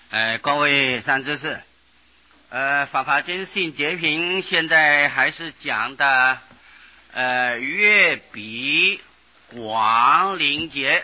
各位善知识，法华经性节品现在还是讲的乐比广灵节。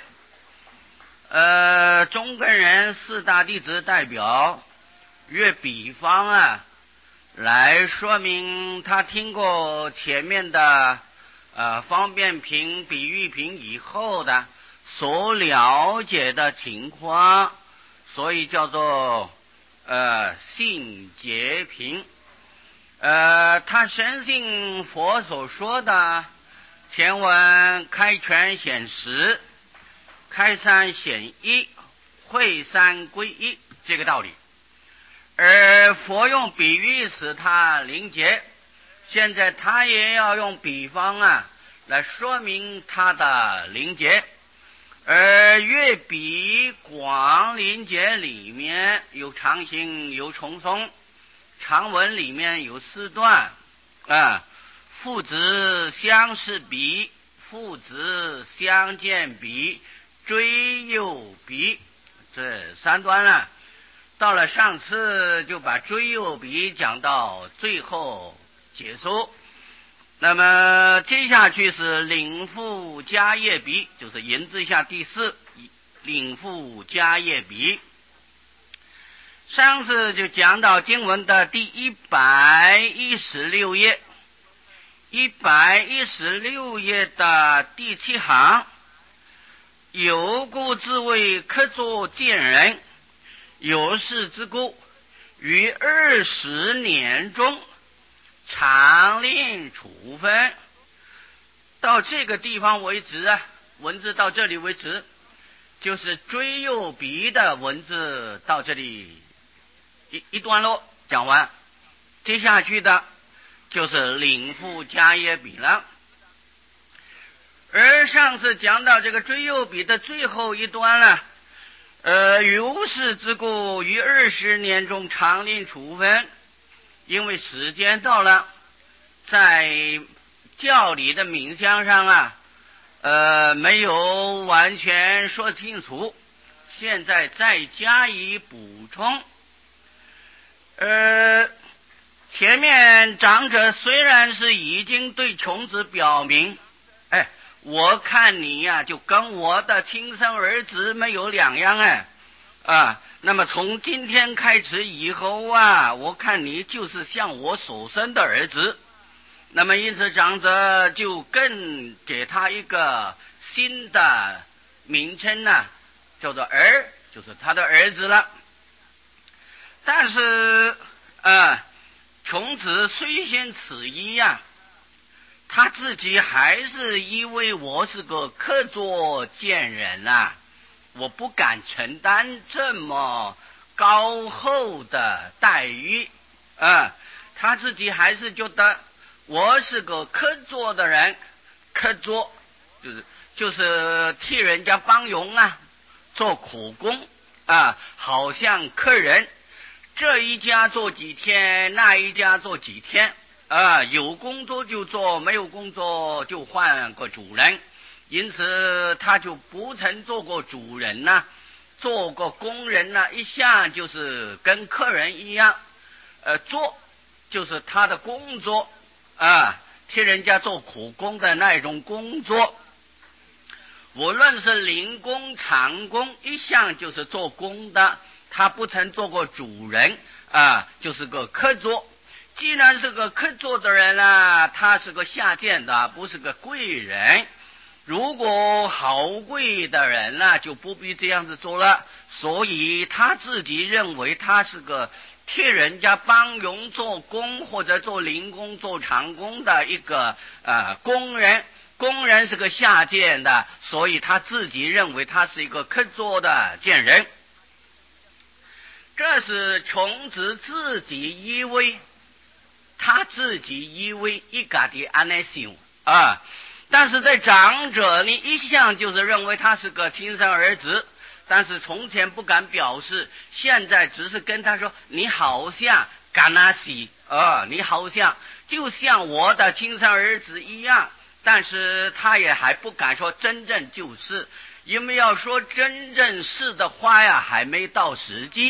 中根人四大弟子代表乐比方来说明他听过前面的方便品、比喻品以后的所了解的情况，所以叫做性节品。他深信佛所说的前文开权显实，开三显一，会三归一这个道理。而佛用比喻使他灵结，现在他也要用比方来说明他的灵结。而乐比广灵结里面有长行有重松，长文里面有四段父子相识比，父子相见比，追诱比，这三段到了上次就把追诱比讲到最后结束。那么接下去是领父迦叶比，就是言字下第四，领父迦叶比。上次就讲到经文的第116页，116页的第7行，有故自谓客作见人，有事之故，于20年中常令处分。到这个地方为止文字到这里为止，就是追诱比的文字到这里一段落讲完，接下去的就是领父迦叶比了。而上次讲到这个追诱比的最后一段有事之故，于20年中常令处分。因为时间到了，在教理的冥想上没有完全说清楚，现在再加以补充。前面长者虽然是已经对穷子表明，我看你就跟我的亲生儿子没有两样那么从今天开始以后我看你就是像我所生的儿子。那么因此长者就更给他一个新的名称叫做儿，就是他的儿子了。但是穷子虽先此一他自己还是以为我是个客作见人我不敢承担这么高厚的待遇他自己还是觉得我是个客作的人。客作就是替人家帮佣做苦工好像客人，这一家做几天，那一家做几天有工作就做，没有工作就换个主人。因此他就不曾做过主人做过工人一向就是跟客人一样做就是他的工作替人家做苦工的那种工作。无论是零工长工，一向就是做工的，他不曾做过主人就是个客作。既然是个客作的人他是个下贱的，不是个贵人。如果好贵的人就不必这样子做了。所以他自己认为他是个替人家帮佣做工或者做零工做长工的一个工人。工人是个下贱的，所以他自己认为他是一个客作的贱人。这是穷子自己以为，他自己以为一家的安内想但是在长者里一向就是认为他是个亲生儿子，但是从前不敢表示，现在只是跟他说你好像甘纳西你好像就像我的亲生儿子一样。但是他也还不敢说真正就是，因为要说真正是的话还没到时机，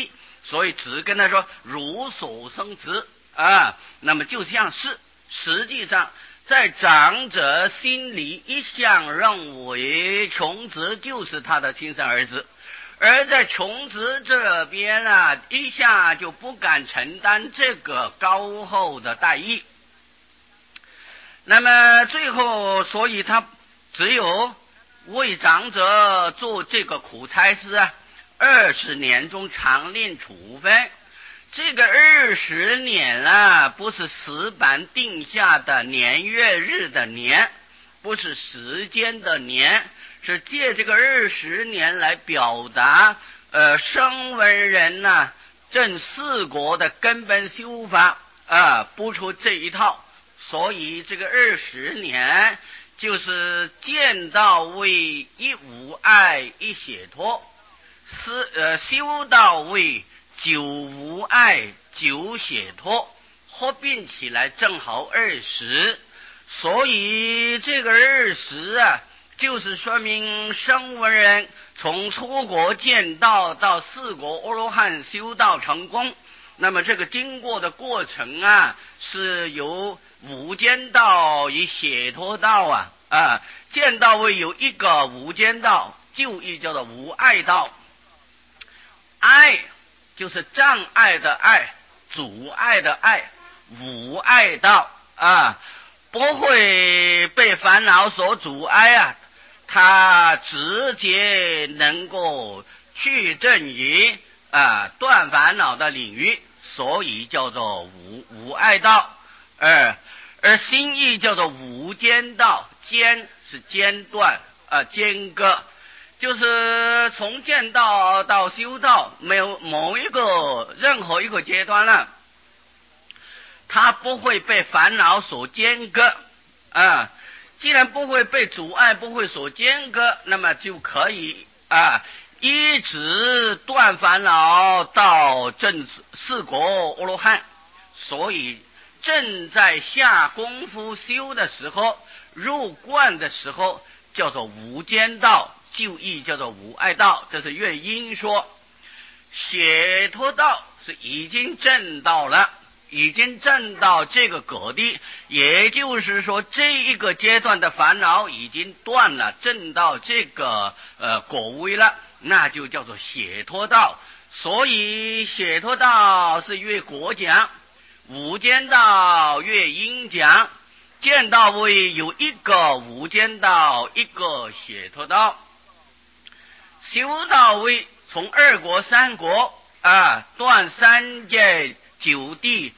所以只跟他说如所生子啊，那么就像是实际上在长者心里一向认为穷子就是他的亲生儿子，而在穷子这边啊，一下就不敢承担这个高厚的待遇。那么最后，所以他只有为长者做这个苦差事啊，20年中常令处分。这个20年啊，不是死板定下的年月日的年，不是时间的年，是借这个20年来表达声闻人呐正四国的根本修法啊，不出这一套。所以这个20年就是见到为一无碍一解脱，修到为九无碍九解脱，合并起来正好20。所以这个20啊，就是说明声闻人从出国见道到四国阿罗汉修道成功，那么这个经过的过程啊，是由无间道与解脱道见道位有一个无间道，就义叫做无碍道。碍就是障碍的碍，阻碍的碍，无碍道不会被烦恼所阻碍他直接能够去证于断烦恼的领域，所以叫做无碍道。而心意叫做无间道，间是间断间隔，就是从见道到修道，没有某一个任何一个阶段了，它不会被烦恼所间隔既然不会被阻碍，不会所间隔，那么就可以一直断烦恼到正四国阿罗汉。所以正在下功夫修的时候，入观的时候，叫做无间道，就义叫做无碍道，这是乐音说。解脱道是已经证到了，已经证到这个果地，也就是说这一个阶段的烦恼已经断了，证到这个果位了，那就叫做解脱道。所以解脱道是越果讲，无间道越因讲，见道位有一个无间道，一个解脱道。修道位从2国3国断3界9地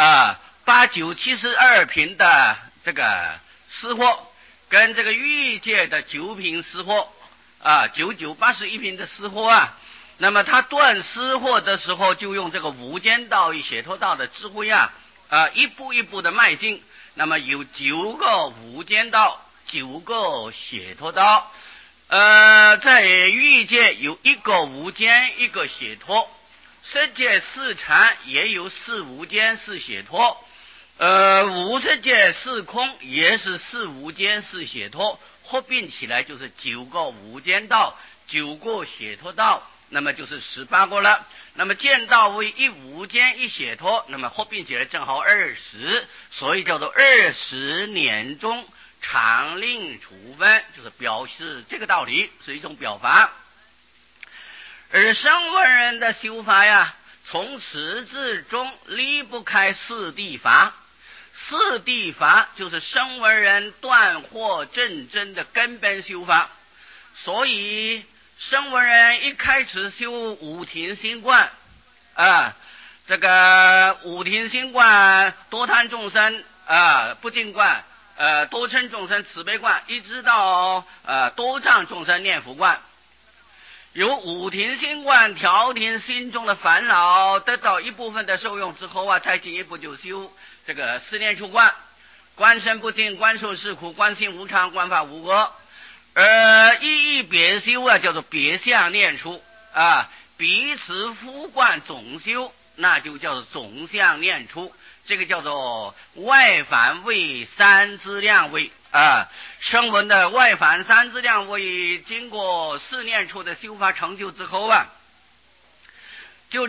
8、9、72品的这个私货，跟这个欲界的9品私货9、9、81品的私货那么他断私货的时候，就用这个无间道与解脱道的智慧一步一步的迈进。那么有9个无间道，9个解脱道。在欲界有一个无间，一个解脱。色界4禅也有4无间4解脱。无色界4空也是4无间4解脱，合并起来就是9个无间道，9个解脱道，那么就是18个了。那么见道为一无间一解脱，那么合并起来正好20，所以叫做20年中常令处分，就是表示这个道理，是一种表法。而声闻人的修法从始至终离不开4谛法。4谛法就是声闻人断惑正真的根本修法。所以声闻人一开始修五停心观这个五停心观多贪众生不净观多嗔众生慈悲观，一直到多障众生念佛观。由五停心观调停心中的烦恼，得到一部分的受用之后再进一步就修这个四念处观，观身不净，观受是苦，观心无常，观法无我。一别修叫做别相念处彼此互观总修，那就叫做总相念处。这个叫做外凡位三资量位声闻的外凡三资量位，经过4念处的修法成就之后就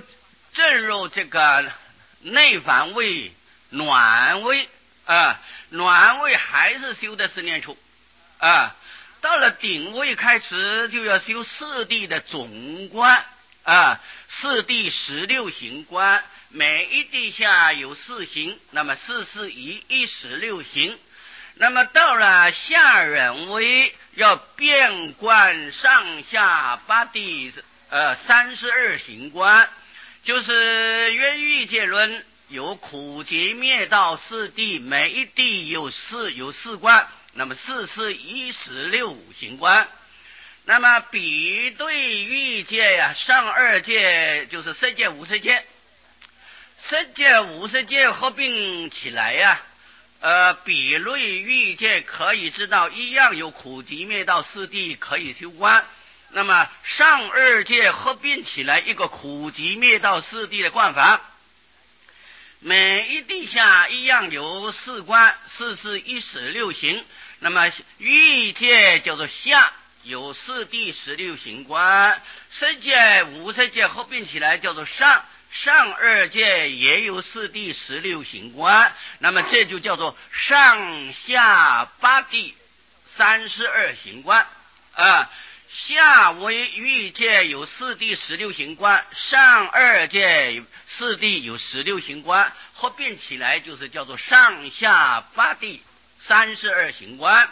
正入这个内凡位、暖位暖位还是修的十念处到了顶位开始就要修四谛的总观四谛16行观，每一谛下有4行，那么44116行。那么到了下人位要遍观上下8谛32行观，就是约欲界论有苦集灭道4谛，每一谛有4观，那么44116行观。那么比对欲界上2界就是色界50界，色界50界合并起来比类欲界可以知道一样有苦集灭道4谛可以修观。那么上2界合并起来一个苦集灭道4谛的观法，每一谛下一样有4观，44116行。那么欲界叫做下有4谛16行观，色界50界合并起来叫做上2界也有4谛16行观，那么这就叫做上下8谛32行观下为欲界有4谛16行观，上2界4谛有16行观，合并起来就是叫做上下8谛32行观。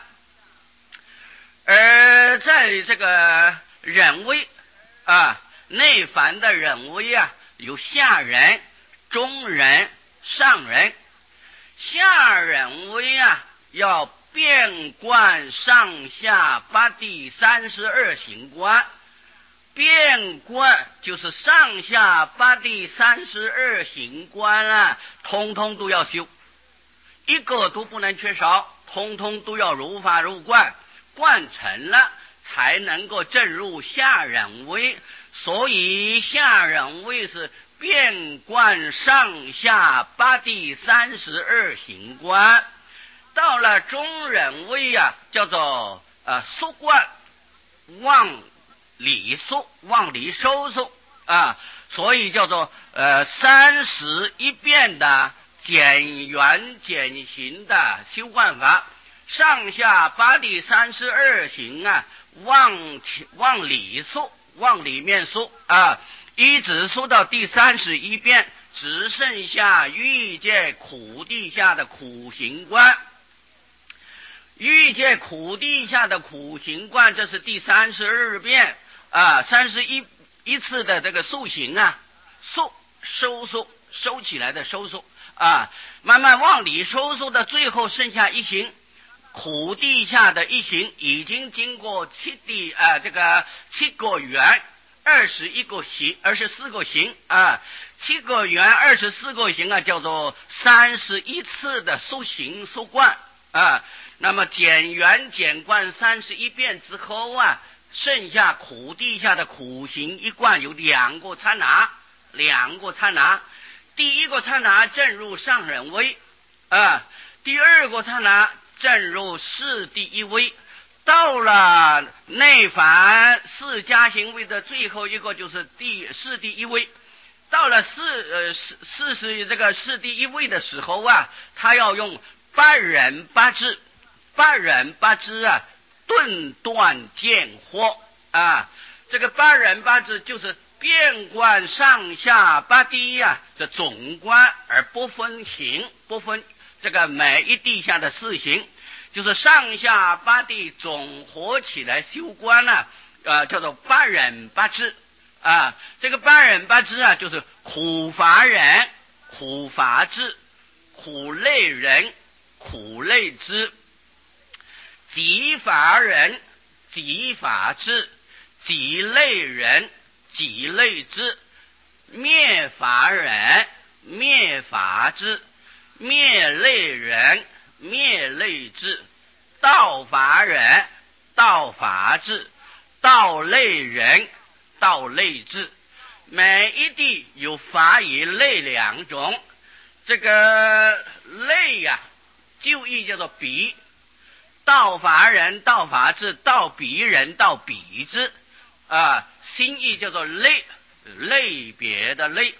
而在这个人位内凡的人位有下人、中人、上人。下人位要遍观上下8谛32行观，遍观就是上下8谛32行观通通都要修，一个都不能缺少，通通都要如法如观，观成了才能够证入下人位。所以下人位是遍观上下8谛32行观。到了中人位叫做宿观，往里宿，往里收宿所以叫做31遍的减缘减行的修观法。上下8谛32行往里宿，往里面宿一直宿到第31遍，只剩下欲界苦谛下的苦行观。欲界苦谛下的苦行观，这是第32遍31次的这个宿行收宿，收起来的收宿慢慢往里收宿的最后剩下一行，苦谛下的一行已经经过7个缘24个行7个缘24个行叫做31次的宿行宿观那么减缘减观31遍之后剩下苦谛下的苦行一观有2个刹那，第一个刹那正入上人位第二个刹那正入四谛一位。到了内凡4加行位的最后一个就是四谛一位。到了四谛一位的时候他要用8忍8支顿断见惑这个8忍8支就是遍观上下8谛这总观，而不分行，不分这个每一谛下的4行，就是上下8谛总合起来修观叫做8忍8支这个8忍8支就是苦法忍、苦法智、苦类忍、苦类知、集法忍、集法智、集类忍、集类知、灭法忍、灭法智、灭类忍、灭类智、道法忍、道法智、道类忍、道类智。每一谛有法与类2种，这个类就义叫做比，道法忍、道法智、道比忍、道比智心意叫做类别的类。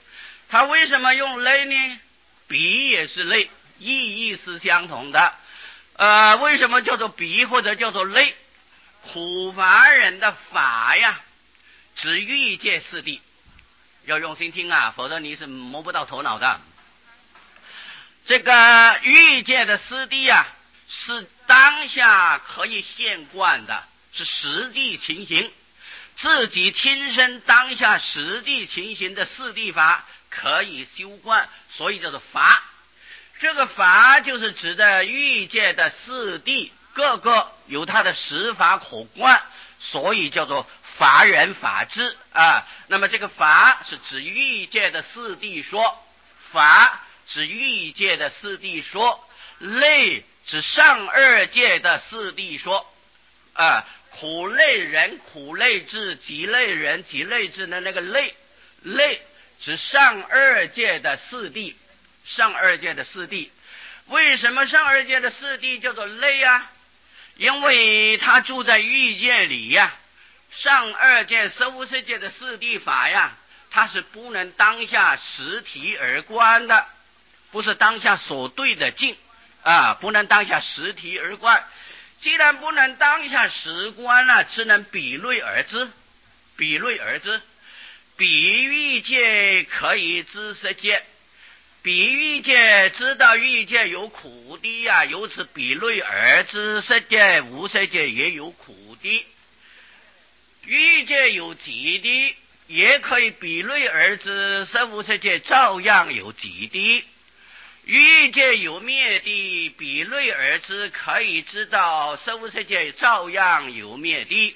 他为什么用类呢？比也是类，意义是相同的。为什么叫做比或者叫做类？苦乏人的法呀，指欲界四谛，要用心听啊，否则你是摸不到头脑的。这个欲界的四谛啊，是当下可以现观的，是实际情形，自己亲身当下实际情形的四谛法可以修观，所以叫做法。这个法就是指的欲界的四谛，各个有它的实法可观，所以叫做法忍法智啊。那么这个法是指欲界的四谛说，法指欲界的四谛说，类指上二界的四谛说啊。苦类人、苦类智、极类人、极类智的那个类指上二界的四谛，上二界的四谛。为什么上二界的四谛叫做类啊？因为他住在欲界里呀，上二界色无色界的四谛法呀，它是不能当下实体而观的，不是当下所对的境啊，不能当下实体而观。既然不能当下实观了，只能比类而知，比类而知。比欲界可以知色界，比欲界知道欲界有苦谛呀，由此比类而知色界无色界也有苦谛。欲界有极谛，也可以比类而知色无色界照样有极谛。欲界有灭谛，比类而知，可以知道色无色界照样有灭谛。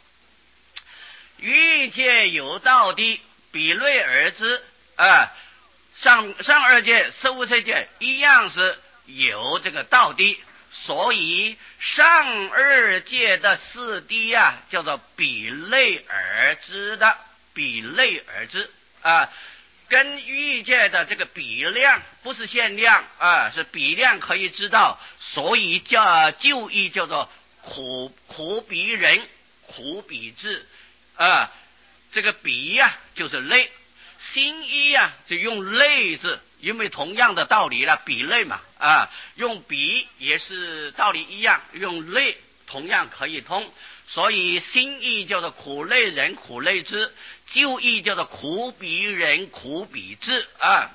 欲界有道谛，比类而知上二界色无色界一样是有这个道谛，所以上二界的四谛啊，叫做比类而知的，比类而知啊。跟欲界的这个比量不是限量是比量可以知道，所以就义叫做苦比人，苦比智这个比呀就是类，心意呀就用类字，因为同样的道理了，比类嘛用比也是道理一样，用类同样可以通，所以心意叫做苦类人苦类智，就义叫做苦比人苦比智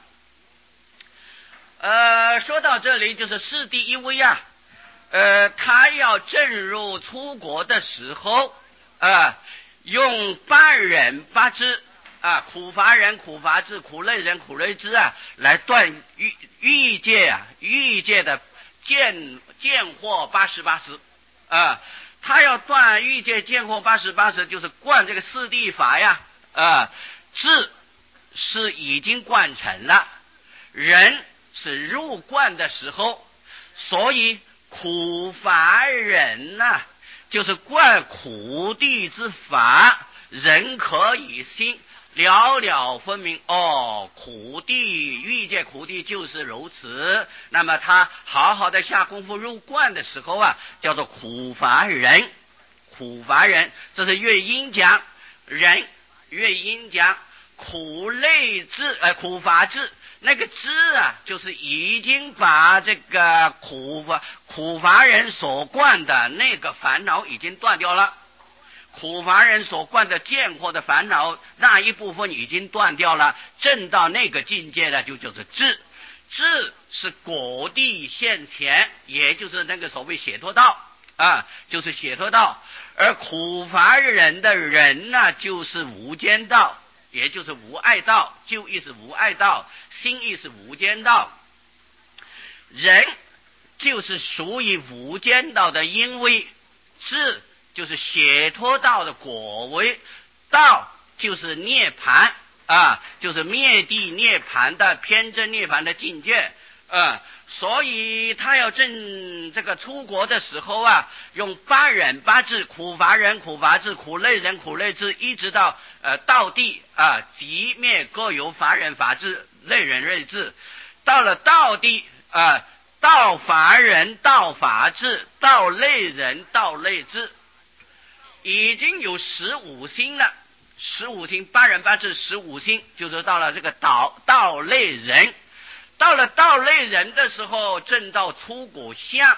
说到这里，就是是第一位他要正入出国的时候用八忍八智苦乏人苦乏智，苦类人苦类智来断欲界欲界的见惑88识他要断欲界见惑88识，就是观这个四谛法智是已经观成了，人是入观的时候，所以苦乏人就是观苦谛之法，人可以心了了分明苦谛欲界苦谛就是如此。那么他好好的下功夫入观的时候叫做苦乏人，苦乏人，这是乐音讲人，乐音讲苦类智苦乏智，那个智就是已经把这个苦乏人所观的那个烦恼已经断掉了，苦乏人所观的见惑的烦恼那一部分已经断掉了，证到那个境界的就叫做智。智是果地现前，也就是那个所谓解脱道就是解脱道。而苦乏人的人就是无间道，也就是无碍道，就义是无碍道，心意是无间道。人就是属于无间道的，因为智就是解脱道的果位，道就是涅槃就是灭地涅槃的偏真涅槃的境界所以他要证这个出国的时候用八忍八智，苦乏人苦乏智，苦类人苦类智，一直到道地即灭各有法忍法智类人类智。到了道地道法人道法智，道类人道类智，已经有15心了。 15星，八人八字15星，就是到了这个道类人。到了道类人的时候，正到出国相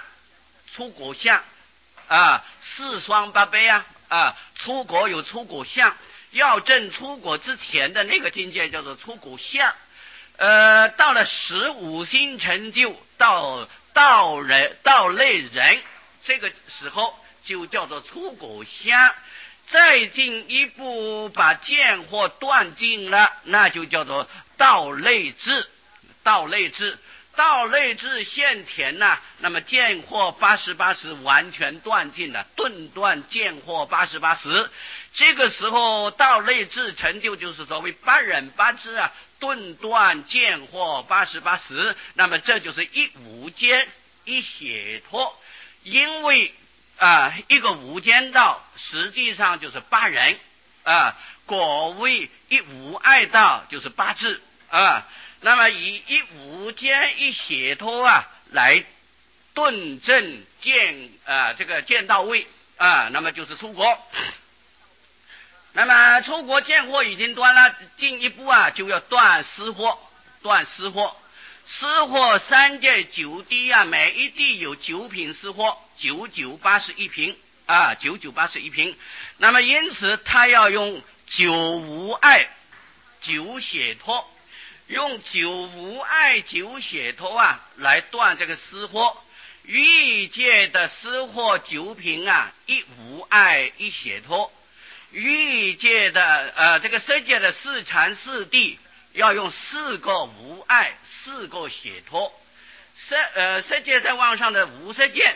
4双8倍出国有出国相，要正出国之前的那个境界叫做出国相。到了15星成就道类人，这个时候就叫做出国相。再进一步把见惑断尽了，那就叫做道类智。道类智现前呢，那么见惑88时完全断尽了，顿断见惑88时。这个时候道类智成就就是所谓八忍八智顿断见惑88时。那么这就是一无间一解脱。因为一个无间道实际上就是八人果为一无碍道就是八智那么以一无间一解脱来顿证见到位那么就是出国。那么出国见惑已经断了，进一步就要断私惑。私货三界9地每一地有9品私货，9981品9981品。那么因此他要用9无碍9解脱，用9无碍9解脱来断这个私货。欲界的私货9品一无碍一解脱。欲界的这个色界的4禅4地要用4个无碍4个解脱。色界在往上的无色界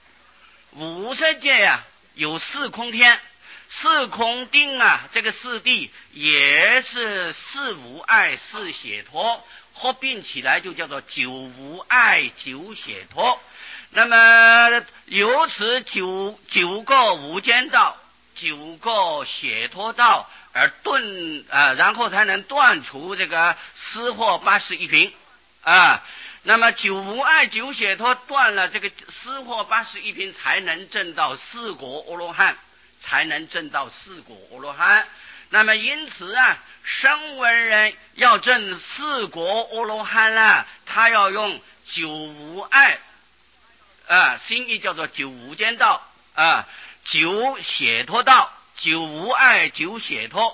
有4空天4空定这个4地也是4无碍4解脱，合并起来就叫做9无碍9解脱。那么由此九个无间道9个解脱道而然后才能断除这个私货81品那么9无碍9解脱断了这个私货81品，才能证到4果阿罗汉，那么因此声闻人要证4果阿罗汉他要用9无碍心意叫做9无间道9解脱道9无碍9解脱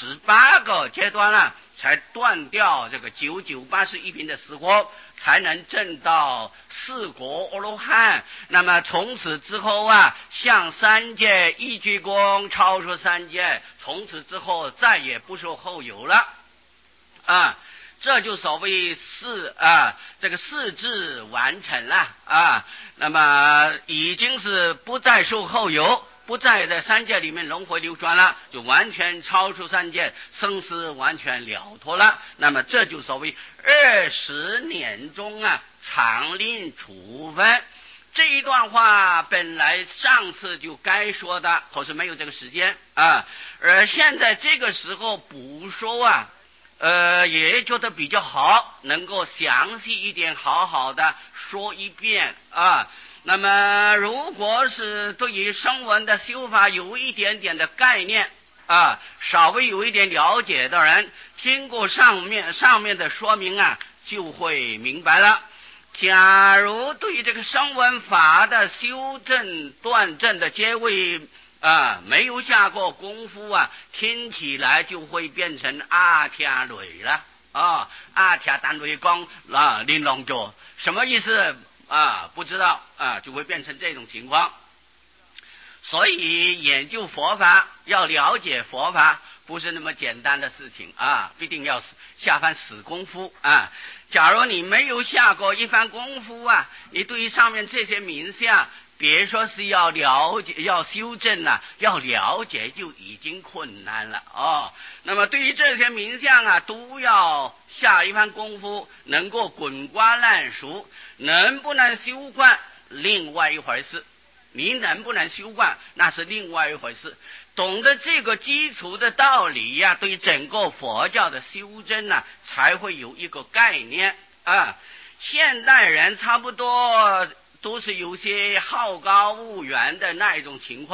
18个阶段才断掉这个9981品的死活，才能证到4果阿罗汉。那么从此之后向3界一鞠躬，超出3界，从此之后再也不受后有了这就所谓这个4智完成了那么已经是不再受后有，不再在3界里面轮回流转了，就完全超出3界，生死完全了脱了。那么这就所谓20年中常令处分。这一段话本来上次就该说的，可是没有这个时间而现在这个时候补说也觉得比较好，能够详细一点，好好的说一遍那么如果是对于声闻的修法有一点点的概念稍微有一点了解的人，听过上面的说明就会明白了。假如对这个声闻法的修正断正的阶位没有下过功夫听起来就会变成阿听雷了阿听单雷光玲珑着，什么意思不知道就会变成这种情况。所以研究佛法，要了解佛法不是那么简单的事情必定要下番死功夫假如你没有下过一番功夫你对于上面这些名相别说是要了解要修正要了解就已经困难了那么对于这些名相都要下一番功夫，能够滚瓜烂熟。能不能修惯另外一回事，你能不能修惯那是另外一回事。懂得这个基础的道理对整个佛教的修正才会有一个概念现代人差不多都是有些好高骛远的那一种情况，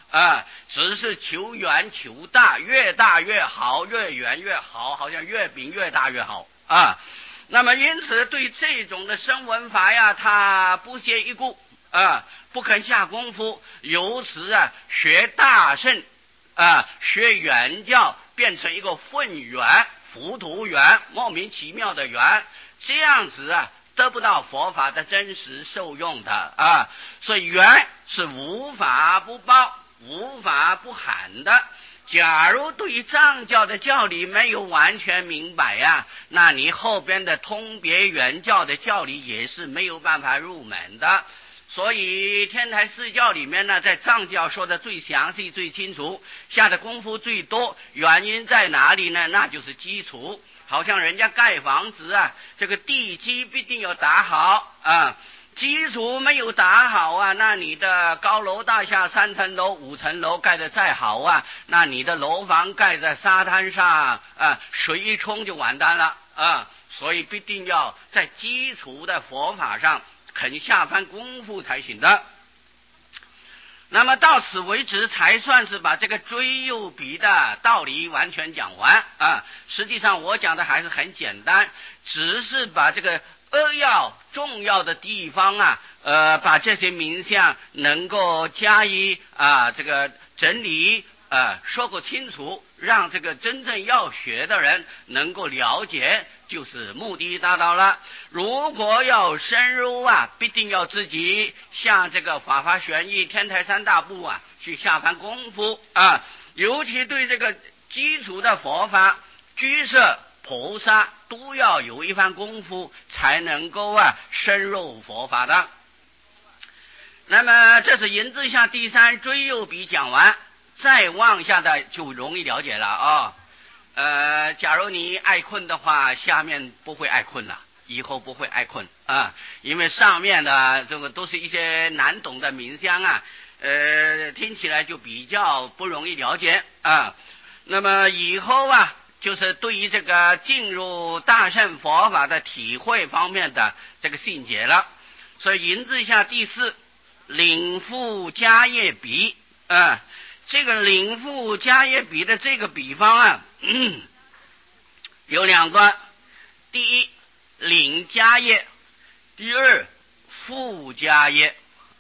只是求圆求大，越大越好，越圆越好，好像月饼越大越好啊。那么因此对这种的声闻法呀，他不屑一顾不肯下功夫，由此学大乘学圆教，变成一个混圆、浮屠圆，莫名其妙的圆，这样子得不到佛法的真实受用的所以圆是无法不报，无法不含的。假如对于藏教的教理没有完全明白那你后边的通别圆教的教理也是没有办法入门的。所以天台四教里面呢，在藏教说的最详细最清楚，下的功夫最多，原因在哪里呢？那就是基础。好像人家盖房子这个地基必定要打好基础没有打好那你的高楼大厦3层楼5层楼盖得再好那你的楼房盖在沙滩上水一冲就完蛋了所以必定要在基础的佛法上肯下番功夫才行的。那么到此为止才算是把这个追右比的道理完全讲完实际上我讲的还是很简单，只是把这个扼要重要的地方把这些名相能够加以这个整理说个清楚，让这个真正要学的人能够了解，就是目的达到了。如果要深入必定要自己像这个法华玄义天台三大部去下番功夫尤其对这个基础的佛法居士菩萨都要有一番功夫才能够深入佛法的。那么这是引自下第三追右比讲完，再往下的就容易了解了假如你爱困的话，下面不会爱困了，以后不会爱困因为上面的这个都是一些难懂的名相听起来就比较不容易了解那么以后就是对于这个进入大乘佛法的体会方面的这个细节了。所以引自下第四领复迦叶比这个领复迦叶比的这个比方有2段，第一领迦叶，第二复迦叶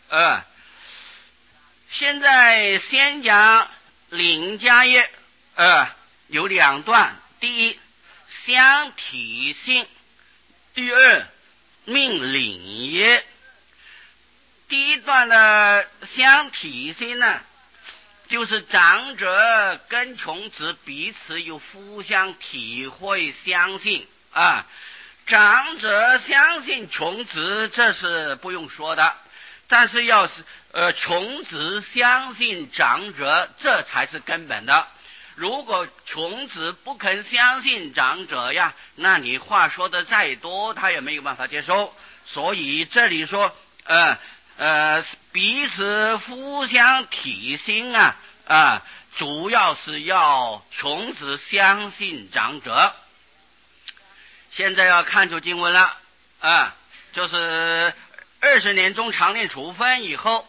现在先讲领迦叶有2段，第一相体性，第二命领耶。第一段的相体性呢，就是长者跟穷子彼此有互相体会相信长者相信穷子，这是不用说的，但是要是穷子相信长者，这才是根本的。如果穷子不肯相信长者那你话说的再多他也没有办法接受。所以这里说彼此互相体心主要是要穷子相信长者。现在要看出经文了就是20年中常念处分以后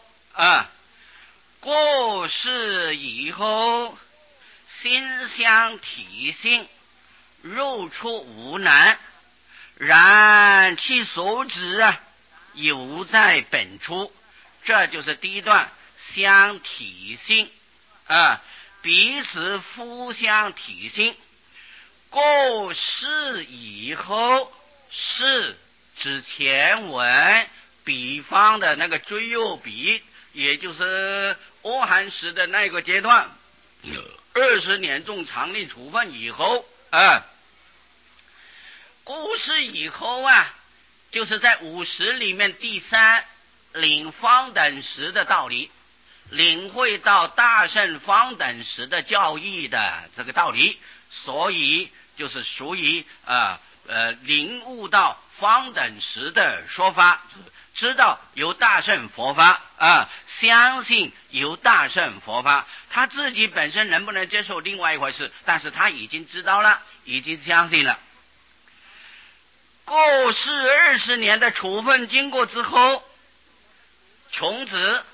过世以后，心相体性，入处无难，然其所指有在本处。这就是第一段相体性彼此互相体性。过世以后，是指前文比方的那个追右比，也就是阿含时的那个阶段，20年中常令处分以后过世以后就是在50里面第3领方等时的道理，领会到大乘方等时的教义的这个道理，所以就是属于领悟到方等时的说法，知道有大乘佛法相信有大乘佛法，他自己本身能不能接受另外一回事，但是他已经知道了，已经相信了。过世20年的处分经过之后，穷子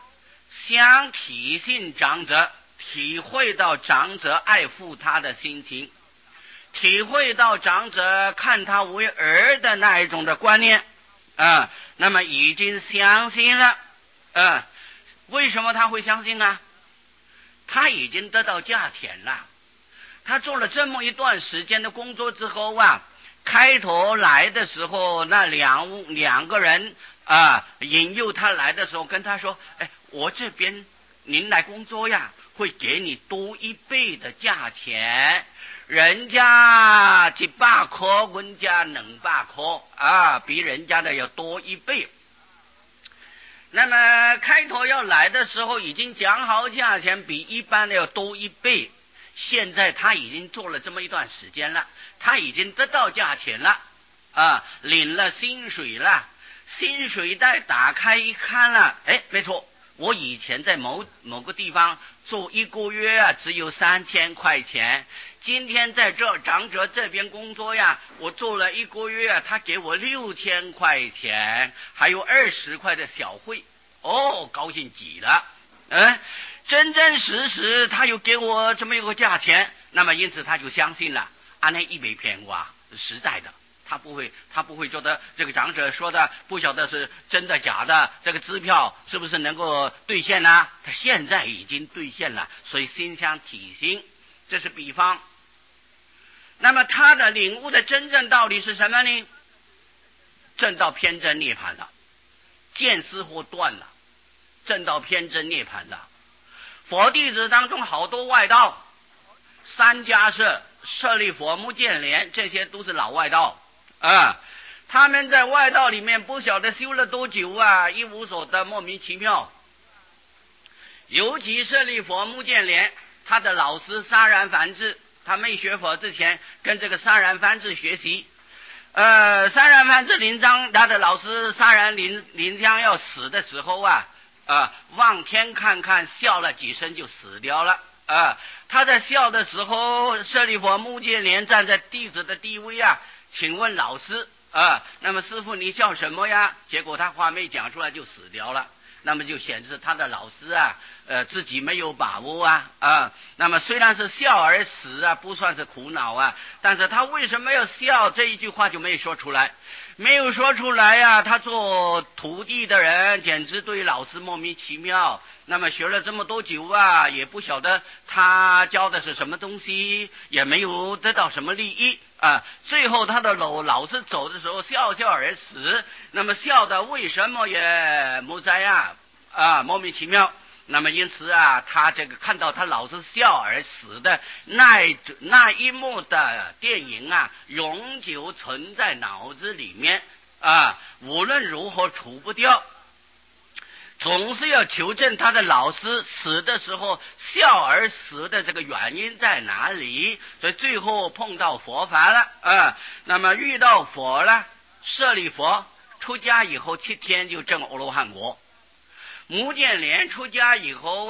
想体信长者，体会到长者爱护他的心情，体会到长者看他为儿的那一种的观念那么已经相信了为什么他会相信啊？他已经得到价钱了，他做了这么一段时间的工作之后开头来的时候那两个人引诱他来的时候跟他说，我这边您来工作呀，会给你多1倍的价钱，人家100块，人家200块比人家的要多1倍。那么开头要来的时候已经讲好价钱，比一般的要多1倍。现在他已经做了这么一段时间了，他已经得到价钱了领了薪水了，薪水袋打开一看了，没错，我以前在某个地方做1个月只有3000块钱，今天在这长者这边工作我做了1个月他给我6000块钱，还有20块的小费，高兴极了真真实实他又给我这么一个价钱，那么因此他就相信了那一没骗我实在的，他不会觉得这个长者说的不晓得是真的假的，这个支票是不是能够兑现呢？他现在已经兑现了，所以心想体心，这是比方。那么他的领悟的真正道理是什么呢？正道偏真涅槃了，见思惑断了，正道偏真涅槃了。佛弟子当中好多外道，三家舍、舍利佛、目犍连，这些都是老外道他们在外道里面不晓得修了多久一无所得，莫名其妙。尤其舍利佛、目犍连，他的老师沙然梵志，他没学佛之前跟这个沙然梵志学习沙然梵志临章，他的老师沙然临将要死的时候望天看看，笑了几声就死掉了他在笑的时候，舍利佛、目犍连站在弟子的地位请问老师那么师父你笑什么呀？结果他话没讲出来就死掉了，那么就显示他的老师自己没有把握那么虽然是笑而死不算是苦恼但是他为什么要笑，这一句话就没有说出来。没有说出来他做徒弟的人简直对老师莫名其妙，那么学了这么多久也不晓得他教的是什么东西，也没有得到什么利益最后他的老师走的时候笑而死，那么笑的为什么也没在莫名其妙。那么因此他这个看到他老师笑而死的那一幕的电影永久存在脑子里面无论如何除不掉，总是要求证他的老师死的时候笑而死的这个原因在哪里。所以最后碰到佛法了那么遇到佛了，舍利佛出家以后7天就证阿罗汉果，目犍连出家以后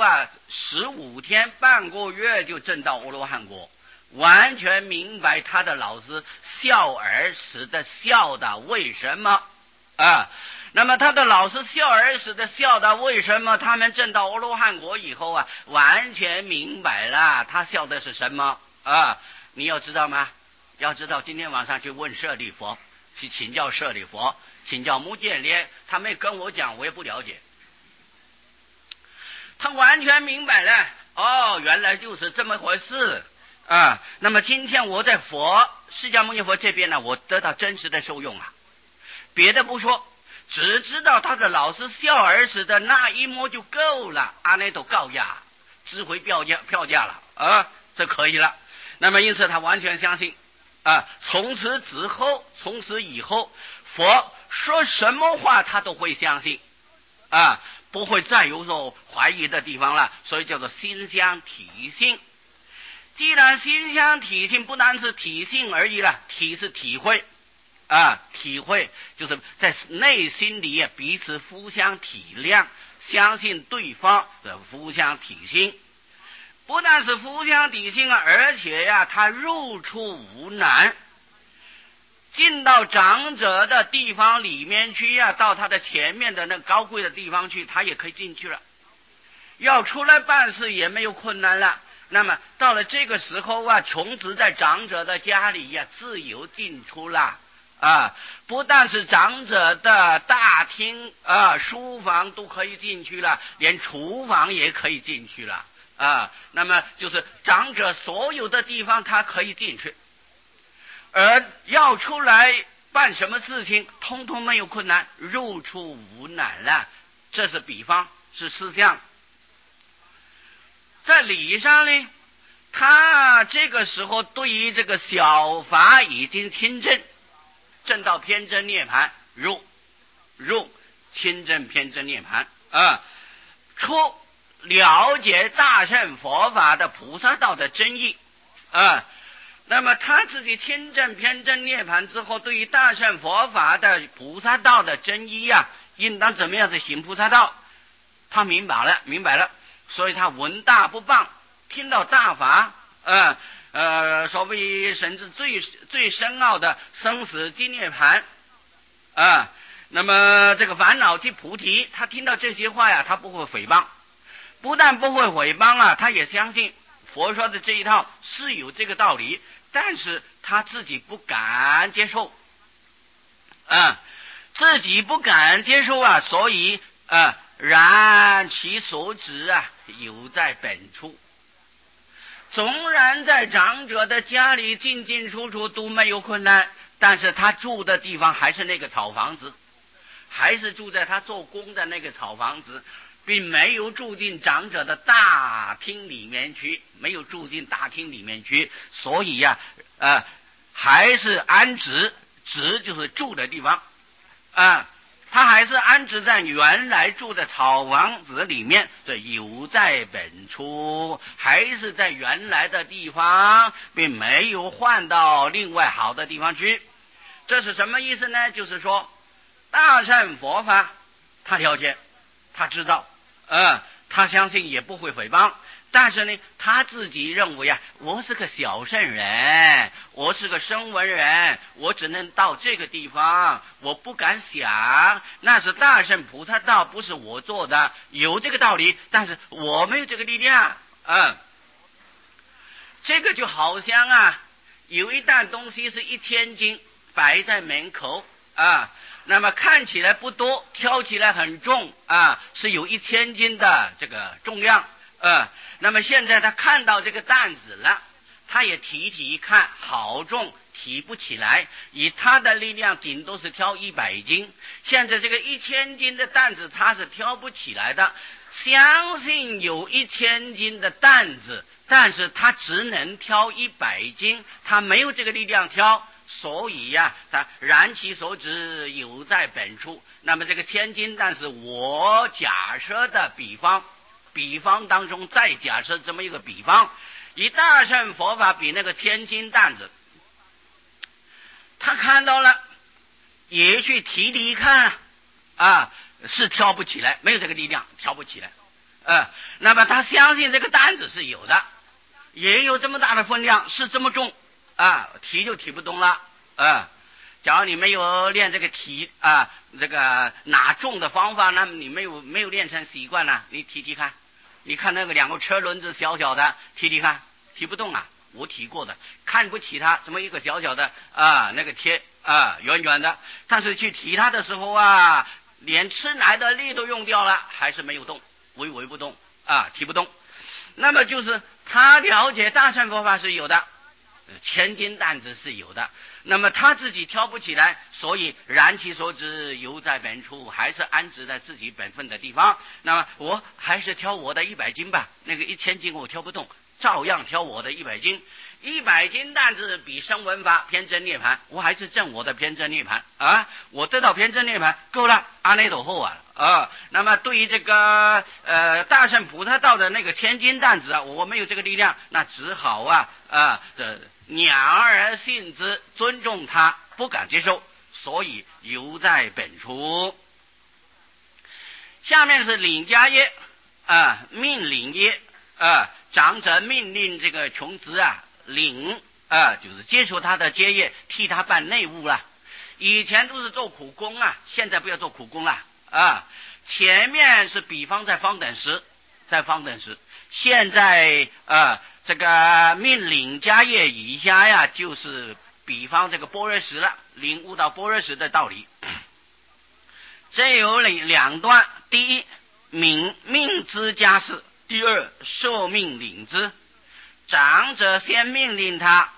15天半个月就证到阿罗汉果，完全明白他的老师笑而死的笑的为什么那么他的老师笑而死的笑的为什么，他们证到阿罗汉果以后完全明白了他笑的是什么你要知道吗？要知道今天晚上去问舍利佛，去请教舍利佛，请教目犍连，他没跟我讲我也不了解，他完全明白了原来就是这么回事那么今天我在释迦牟尼佛这边呢，我得到真实的受用别的不说，只知道他的老师笑而死的那一幕就够了，那都告呀，值回票价了这可以了。那么因此他完全相信从此以后佛说什么话他都会相信不会再有所怀疑的地方了，所以叫做心相体性。既然心相体性，不单是体性而已了，体是体会体会就是在内心里彼此互相体谅，相信对方的互相体性。不但是互相体性而且他入处无难，进到长者的地方里面去到他的前面的那高贵的地方去，他也可以进去了。 要出来办事也没有困难了。那么到了这个时候啊，穷子在长者的家里呀，自由进出了啊，不但是长者的大厅啊、书房都可以进去了，连厨房也可以进去了啊。那么就是长者所有的地方他可以进去，而要出来办什么事情，通通没有困难，入出无难了。这是比方，是思想。在理上呢，他这个时候对于这个小法已经亲证，证到偏真涅盘，入亲证偏真涅盘啊，出了解大乘佛法的菩萨道的真义啊。那么他自己亲证偏真涅盘之后，对于大乘佛法的菩萨道的真义啊，应当怎么样子行菩萨道，他明白了，所以他闻大不谤，听到大法，所谓甚至最深奥的生死即涅盘啊，那么这个烦恼即菩提，他听到这些话呀，他不会诽谤，不但不会诽谤啊，他也相信佛说的这一套是有这个道理，但是他自己不敢接受，自己不敢接受啊，所以然其所指啊，有在本处。纵然在长者的家里进进出出都没有困难，但是他住的地方还是那个草房子，还是住在他做工的那个草房子，并没有住进长者的大厅里面去，所以呀，还是安置，指就是住的地方他还是安置在原来住的草房子里面，这有在本处，还是在原来的地方，并没有换到另外好的地方去。这是什么意思呢？就是说大乘佛法他了解，他知道，他相信也不会诽谤，但是呢，他自己认为我是个小圣人，我是个声闻人，我只能到这个地方，我不敢想，那是大乘菩萨道，不是我做的，有这个道理，但是我没有这个力量。这个就好像有一担东西是1000斤摆在门口那么看起来不多，挑起来很重是有1000斤的这个重量那么现在他看到这个担子了，他也提一看，好重，提不起来，以他的力量顶多是挑100斤，现在这个1000斤的担子他是挑不起来的，相信有1000斤的担子，但是他只能挑100斤，他没有这个力量挑，所以他然其所指有在本处。那么这个1000斤担是我假设的比方当中再假设这么一个比方，以大乘佛法比那个1000斤担子，他看到了也去提一看是挑不起来，没有这个力量挑不起来那么他相信这个担子是有的，也有这么大的分量，是这么重提就提不动了假如你没有练这个提这个拿重的方法，那么你没有练成习惯了，你提看，你看那个2个车轮子小小的，提看，提不动我提过的，看不起它，这么一个小小的那个铁圆圆的，但是去提它的时候连吃奶的力都用掉了，还是没有动，微不动提不动。那么就是他了解大乘佛法是有的，1000斤担子是有的，那么他自己挑不起来，所以然其所指犹在本处，还是安置在自己本分的地方。那么我还是挑我的100斤吧，那个1000斤我挑不动，照样挑我的100斤。100斤担子比声闻法偏真涅盘，我还是证我的偏真涅盘我得到偏真涅盘够了，阿弥陀佛那么对于这个大乘菩萨道的那个1000斤担子我没有这个力量，那只好两而信之，尊重他，不敢接受，所以犹在本处。下面是领家业命令业长者命令这个穷子领就是接受他的接业，替他办内务了。以前都是做苦工现在不要做苦工了前面是比方在方等时在方等时。现在这个命领家业以下呀，就是比方这个般若时了，领悟到般若时的道理。这有两段：第一，命之家事；第二，受命领之。长者先命令他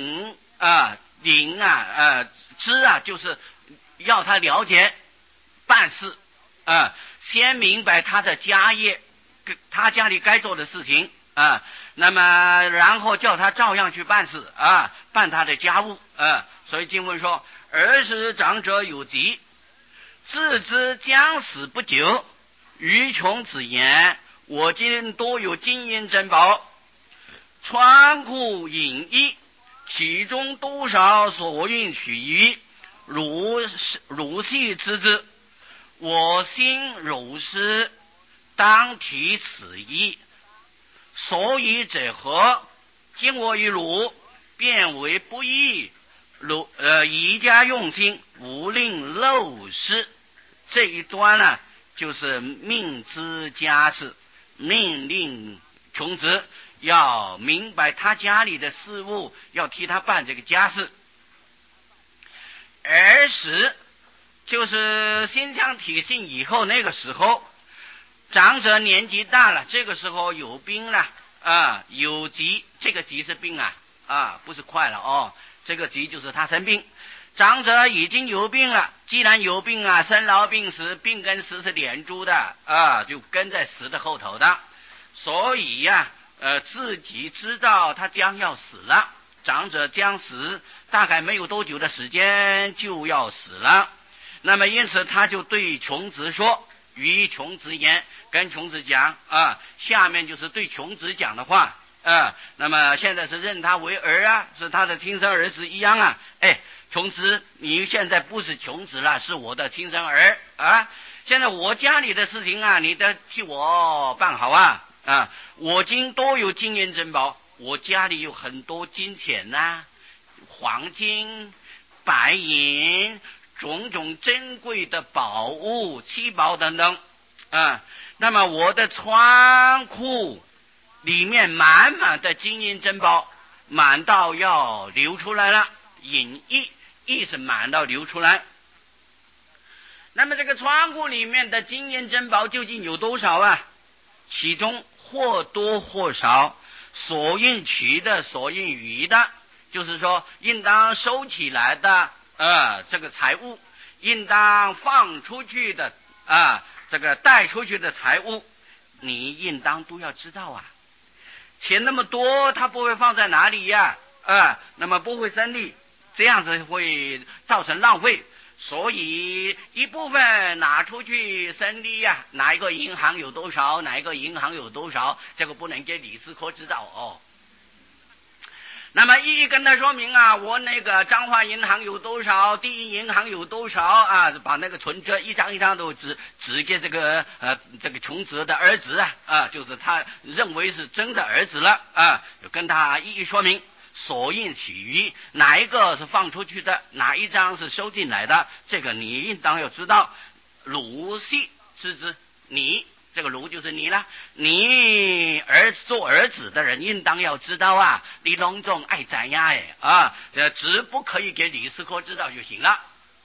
知就是要他了解办事先明白他的家业，他家里该做的事情那么然后叫他照样去办事办他的家务所以经文说：儿时长者有疾，自知将死不久，于穷子言：我今多有金银珍宝，穿裤饮衣，其中多少所运取于汝系之之。我心如是，当提此意。所以者何？今我于汝，变为不义。宜家用心，无令漏失。这一端呢，就是命之家事，命令穷子要明白他家里的事务，要替他办这个家事。儿时就是心相体性以后，那个时候长者年纪大了，这个时候有病了有疾，这个疾是病不是快了这个疾就是他生病。长者已经有病了，既然有病生老病死，病跟死是连住的就跟在死的后头的，所以自己知道他将要死了，长者将死，大概没有多久的时间就要死了。那么因此他就对穷子说：于穷子言，跟穷子讲下面就是对穷子讲的话那么现在是认他为儿是他的亲生儿子一样穷子，你现在不是穷子了，是我的亲生儿现在我家里的事情你得替我办好我今多有金银珍宝，我家里有很多金钱黄金白银，种种珍贵的宝物七宝等等那么我的仓库里面满满的金银珍宝，满到要流出来了，引意是满到流出来。那么这个仓库里面的金银珍宝究竟有多少其中或多或少，所应取的所应余的，就是说应当收起来的这个财物，应当放出去的这个带出去的财物，你应当都要知道钱那么多，它不会放在哪里那么不会生利，这样子会造成浪费，所以一部分拿出去生利哪一个银行有多少，哪一个银行有多少，这个不能给理事科知道那么一跟他说明我那个彰化银行有多少，第一银行有多少把那个存折一张一张都指给这个穷子的儿子就是他认为是真的儿子了就跟他一一说明所应取余，哪一个是放出去的，哪一张是收进来的，这个你应当要知道。汝系知之，你这个汝就是你了，你做儿子的人应当要知道你隆重爱怎样这只不可以给理事科知道就行了。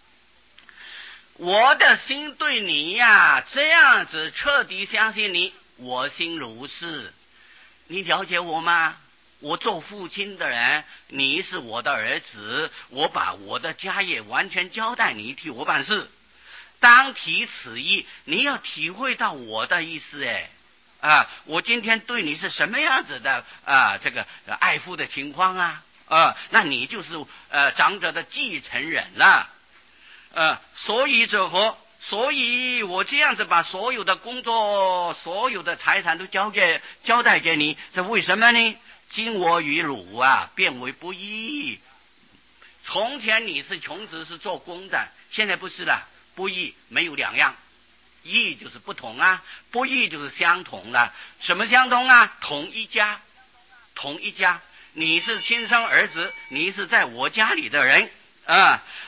我的心对你这样子彻底相信你，我心如是，你了解我吗？我做父亲的人，你是我的儿子，我把我的家业完全交代你替我办事，当体此意，你要体会到我的意思我今天对你是什么样子的这个爱父的情况那你就是长者的继承人了所以者何？所以我这样子把所有的工作所有的财产都交代给你，这为什么呢？今我与汝变为不义。从前你是穷子是做工的，现在不是了，不义没有两样，义就是不同不义就是相同了。什么相同同一家，同一家，你是亲生儿子，你是在我家里的人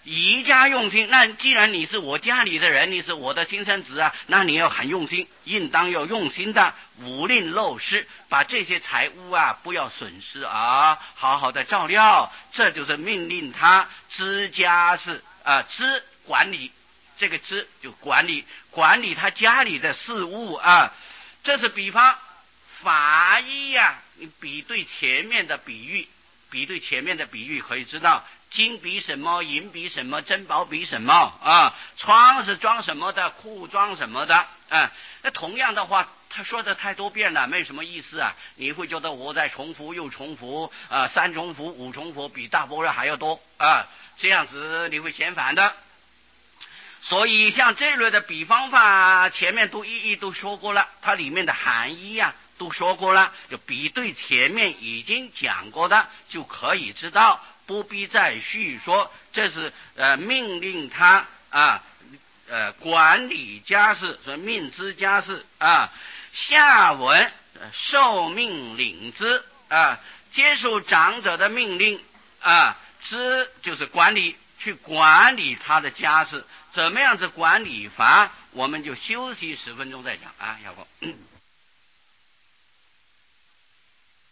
宜家用心。那既然你是我家里的人，你是我的亲生子啊，那你要很用心，应当要用心的，勿令漏失，把这些财物啊不要损失啊，好好的照料。这就是命令他知家事啊，知管理，这个知就管理他家里的事物啊。这是比方法医呀，你比对前面的比喻可以知道，金比什么，银比什么，珍宝比什么啊？窗是装什么的，库装什么的啊？那同样的话，他说的太多遍了，没什么意思啊。你会觉得我在重复又重复啊，三重复五重复比大般若还要多啊，这样子你会嫌烦的。所以像这类的比方法，前面都一一都说过了，它里面的含义呀都说过了，就比对前面已经讲过的就可以知道，不必再叙说。这是命令他啊管理家事，所以命之家事啊。下文受命领之啊，接受长者的命令啊，之就是管理，去管理他的家事。怎么样子管理法，我们就休息10分钟再讲啊，要不